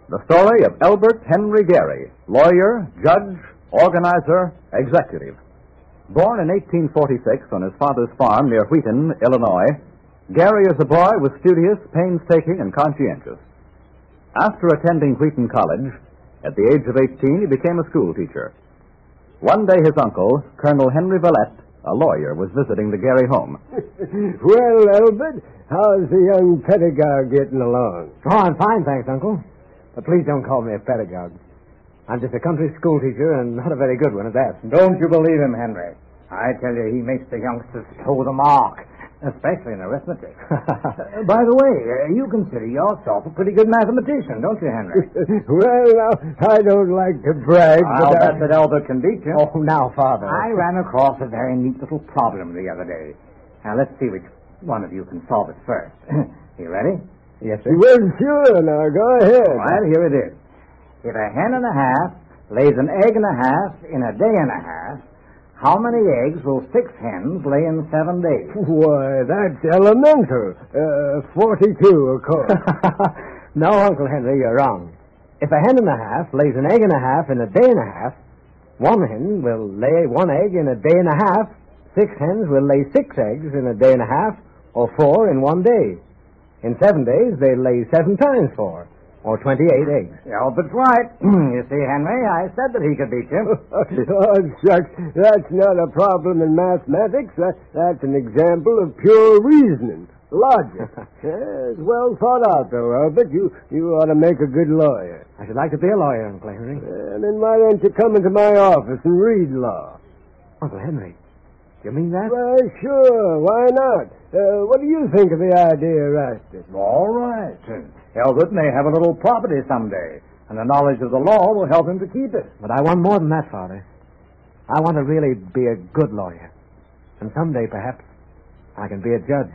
The story of Elbert Henry Gary, lawyer, judge, organizer, executive. Born in 1846 on his father's farm near Wheaton, Illinois, Gary as a boy was studious, painstaking, and conscientious. After attending Wheaton College, at the age of 18, he became a school teacher. One day his uncle, Colonel Henry Vallette, a lawyer, was visiting the Gary home. Well, Elbert, how's the young pedagogue getting along? Oh, I'm fine, thanks, Uncle. But please don't call me a pedagogue. I'm just a country school teacher, and not a very good one at that. Don't you believe him, Henry. I tell you, he makes the youngsters toe the mark, especially in arithmetic. By the way, you consider yourself a pretty good mathematician, don't you, Henry? Well, now, I don't like to brag, I'll bet that Elbert can beat you. Oh, now, Father. I ran across a very neat little problem the other day. Now, let's see which one of you can solve it first. You ready? Yes, sir. Well, sure, now, go ahead. All right, here it is. If a hen and a half lays an egg and a half in a day and a half, how many eggs will 6 hens lay in 7 days? Why, that's elemental. 42, of course. No, Uncle Henry, you're wrong. If a hen and a half lays an egg and a half in a day and a half, one hen will lay 1 egg in a day and a half. 6 hens will lay 6 eggs in a day and a half, or 4 in 1 day. In 7 days, they lay 7 times 4, or 28 eggs. Elbert's right. You see, Henry, I said that he could beat you. Oh, shucks, that's not a problem in mathematics. That's an example of pure reasoning, logic. It's well thought out, though, Albert. You ought to make a good lawyer. I should like to be a lawyer, Uncle Henry. Then why don't you come into my office and read law? Uncle Henry, you mean that? Why, sure. Why not? What do you think of the idea, Rastus? All right. Elbert may have a little property someday, and the knowledge of the law will help him to keep it. But I want more than that, Father. I want to really be a good lawyer. And someday, perhaps, I can be a judge.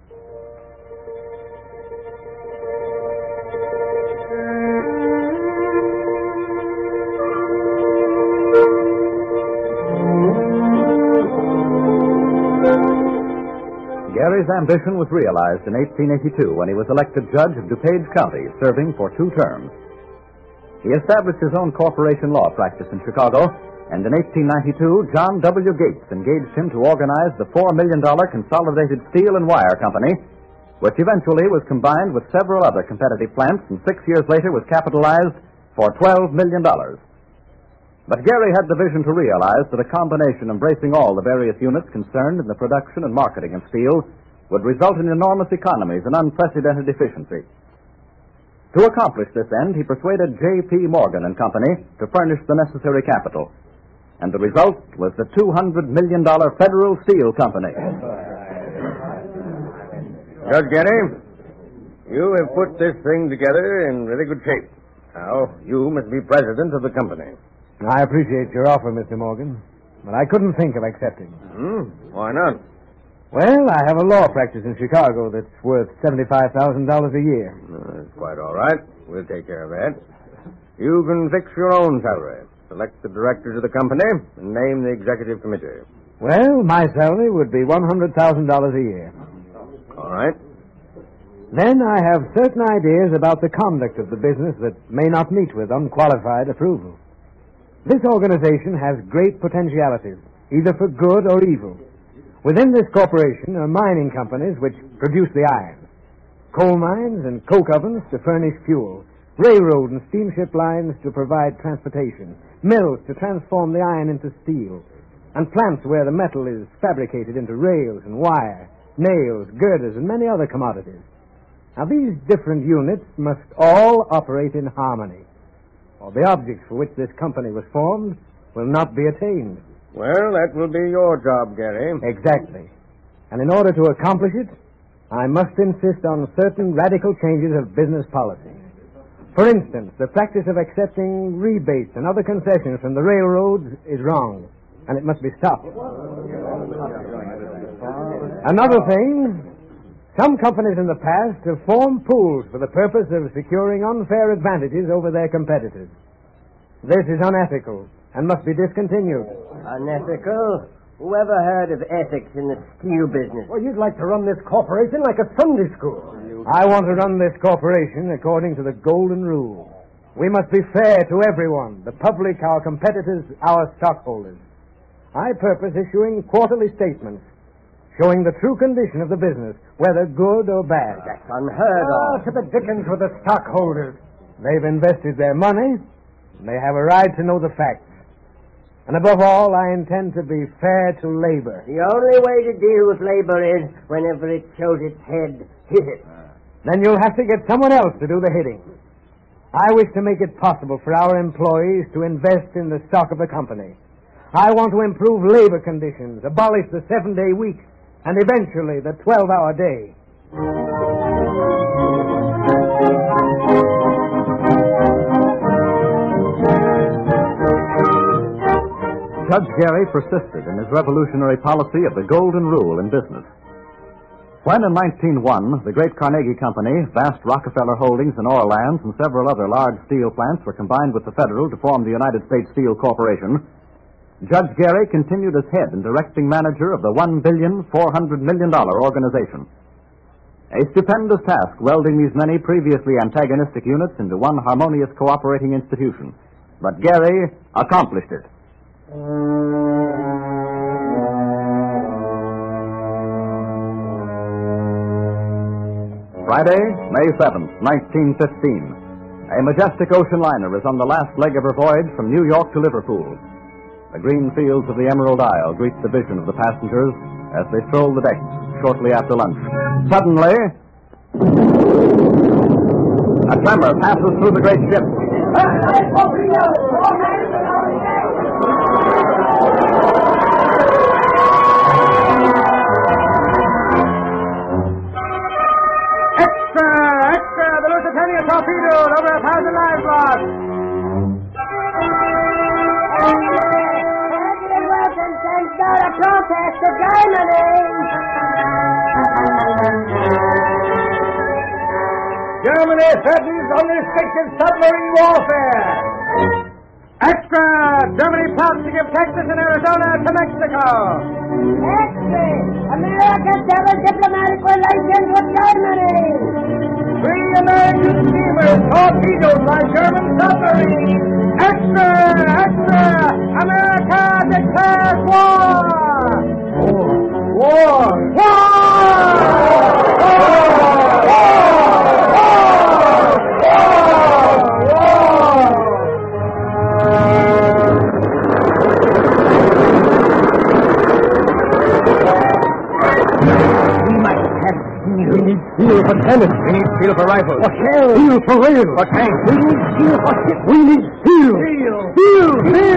Gary's ambition was realized in 1882 when he was elected judge of DuPage County, serving for 2 terms. He established his own corporation law practice in Chicago, and in 1892, John W. Gates engaged him to organize the $4 million Consolidated Steel and Wire Company, which eventually was combined with several other competitive plants and 6 years later was capitalized for $12 million. But Gary had the vision to realize that a combination embracing all the various units concerned in the production and marketing of steel would result in enormous economies and unprecedented efficiency. To accomplish this end, he persuaded J.P. Morgan and Company to furnish the necessary capital. And the result was the $200 million Federal Steel Company. Judge Gary, you have put this thing together in really good shape. Now, you must be president of the company. I appreciate your offer, Mr. Morgan, but I couldn't think of accepting. Why not? Well, I have a law practice in Chicago that's worth $75,000 a year. That's quite all right. We'll take care of that. You can fix your own salary. Select the directors of the company and name the executive committee. Well, my salary would be $100,000 a year. All right. Then I have certain ideas about the conduct of the business that may not meet with unqualified approval. This organization has great potentialities, either for good or evil. Within this corporation are mining companies which produce the iron, coal mines and coke ovens to furnish fuel, railroad and steamship lines to provide transportation, mills to transform the iron into steel, and plants where the metal is fabricated into rails and wire, nails, girders, and many other commodities. Now, these different units must all operate in harmony, or the objects for which this company was formed will not be attained. Well, that will be your job, Gary. Exactly. And in order to accomplish it, I must insist on certain radical changes of business policy. For instance, the practice of accepting rebates and other concessions from the railroads is wrong, and it must be stopped. Another thing, some companies in the past have formed pools for the purpose of securing unfair advantages over their competitors. This is unethical and must be discontinued. Unethical? Whoever heard of ethics in the steel business? Well, you'd like to run this corporation like a Sunday school. I want to run this corporation according to the golden rule. We must be fair to everyone, the public, our competitors, our stockholders. I purpose issuing quarterly statements showing the true condition of the business, whether good or bad. That's unheard of. To the dickens with the stockholders. They've invested their money, and they have a right to know the facts. And above all, I intend to be fair to labor. The only way to deal with labor is whenever it shows its head, hit it. Then you'll have to get someone else to do the hitting. I wish to make it possible for our employees to invest in the stock of the company. I want to improve labor conditions, abolish the 7-day week, and eventually the 12-hour day. Judge Gary persisted in his revolutionary policy of the golden rule in business. When in 1901, the great Carnegie Company, vast Rockefeller holdings in oil lands, and several other large steel plants were combined with the Federal to form the United States Steel Corporation, Judge Gary continued as head and directing manager of the $1,400,000,000 organization. A stupendous task welding these many previously antagonistic units into one harmonious cooperating institution. But Gary accomplished it. Friday, May 7th, 1915. A majestic ocean liner is on the last leg of her voyage from New York to Liverpool. The green fields of the Emerald Isle greet the vision of the passengers as they stroll the decks shortly after lunch. Suddenly, a tremor passes through the great ship. Extra! The Lusitania torpedoed over 1,000 lives lost. President Wilson sends out a protest to Germany. Germany threatens unrestricted submarine warfare. Extra! Germany plots to give Texas and Arizona to Mexico. Extra! America severs diplomatic relations with Germany. 3 American steamers torpedoed by German submarines. Extra! Extra! America declares war! War! We need steel for tennis. We need steel for rifles. For shells. Steel for rails. For tanks. We need steel for ships. We need steel. Steel.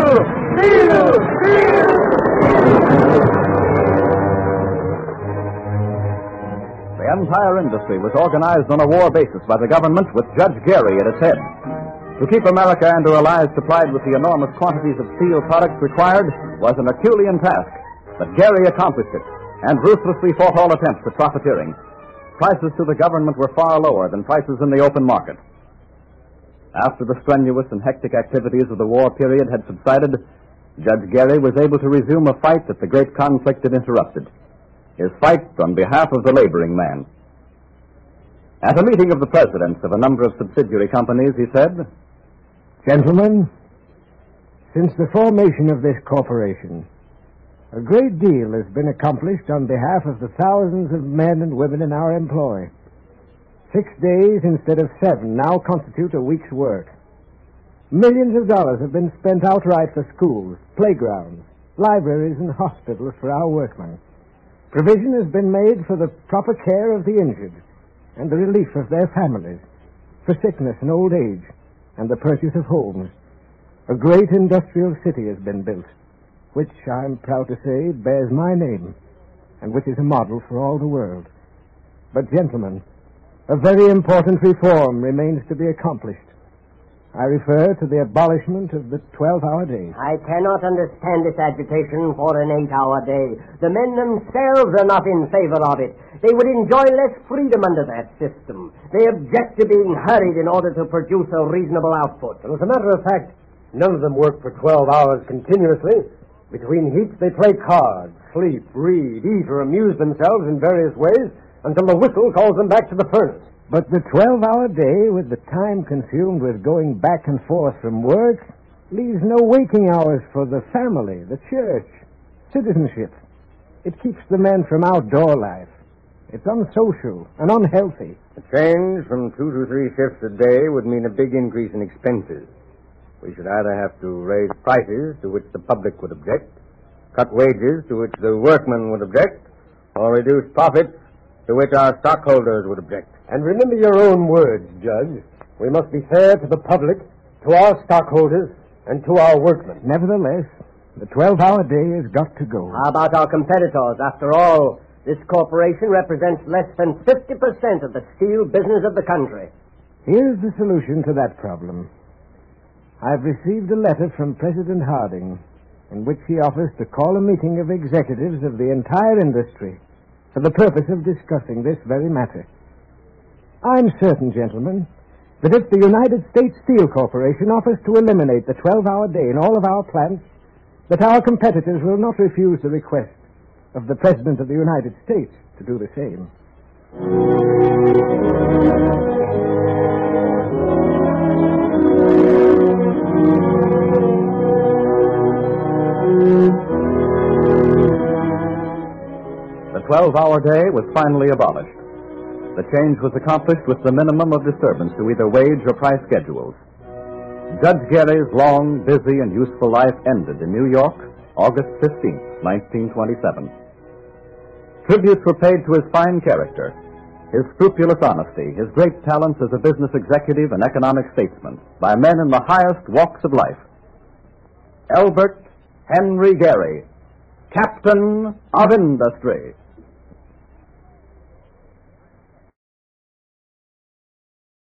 The entire industry was organized on a war basis by the government with Judge Gary at its head. To keep America and her allies supplied with the enormous quantities of steel products required was an Herculean task, but Gary accomplished it and ruthlessly fought all attempts at profiteering. Prices to the government were far lower than prices in the open market. After the strenuous and hectic activities of the war period had subsided, Judge Gary was able to resume a fight that the great conflict had interrupted. His fight on behalf of the laboring man. At a meeting of the presidents of a number of subsidiary companies, he said, Gentlemen, since the formation of this corporation, a great deal has been accomplished on behalf of the thousands of men and women in our employ. 6 days instead of 7 now constitute a week's work. Millions of dollars have been spent outright for schools, playgrounds, libraries, and hospitals for our workmen. Provision has been made for the proper care of the injured and the relief of their families, for sickness and old age, and the purchase of homes. A great industrial city has been built, which, I'm proud to say, bears my name, and which is a model for all the world. But, gentlemen, a very important reform remains to be accomplished. I refer to the abolishment of the 12-hour day. I cannot understand this agitation for an 8-hour day. The men themselves are not in favor of it. They would enjoy less freedom under that system. They object to being hurried in order to produce a reasonable output. As a matter of fact, none of them work for 12 hours continuously. Between heats, they play cards, sleep, read, eat, or amuse themselves in various ways until the whistle calls them back to the furnace. But the 12-hour day, with the time consumed with going back and forth from work, leaves no waking hours for the family, the church, citizenship. It keeps the men from outdoor life. It's unsocial and unhealthy. A change from 2 to 3 shifts a day would mean a big increase in expenses. We should either have to raise prices to which the public would object, cut wages to which the workmen would object, or reduce profits to which our stockholders would object. And remember your own words, Judge. We must be fair to the public, to our stockholders, and to our workmen. Nevertheless, the 12-hour day has got to go. How about our competitors? After all, this corporation represents less than 50% of the steel business of the country. Here's the solution to that problem. I've received a letter from President Harding in which he offers to call a meeting of executives of the entire industry for the purpose of discussing this very matter. I'm certain, gentlemen, that if the United States Steel Corporation offers to eliminate the 12-hour day in all of our plants, that our competitors will not refuse the request of the President of the United States to do the same. The 12-hour day was finally abolished. The change was accomplished with the minimum of disturbance to either wage or price schedules. Judge Gary's long, busy, and useful life ended in New York, August 15, 1927. Tributes were paid to his fine character, his scrupulous honesty, his great talents as a business executive and economic statesman by men in the highest walks of life. Albert Henry Gary, Captain of Industry.